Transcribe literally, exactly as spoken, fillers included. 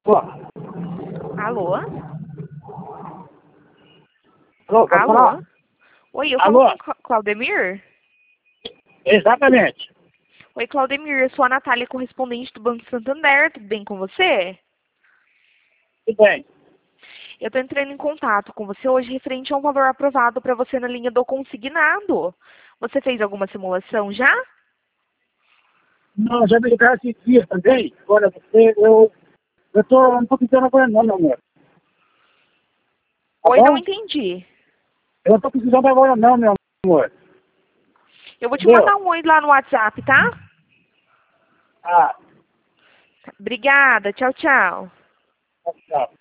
Pô, Alô? alô, pode Alô? falar? Oi, eu Alô? falo com Cla- Claudemir? Exatamente. Oi, Claudemir, eu sou a Natália, correspondente do Banco Santander. Tudo bem com você? Tudo bem. Eu estou entrando em contato com você hoje referente a um valor aprovado para você na linha do consignado. Você fez alguma simulação já? Não, já me ligaram esses dias também. Agora, você, eu, eu tô, não tô precisando agora não, meu amor. Tá Oi, não bom? entendi. Eu não tô precisando agora não, meu amor. Eu vou te Entendeu? mandar um oi lá no WhatsApp, tá? Ah, Obrigada, tchau, tchau. tchau.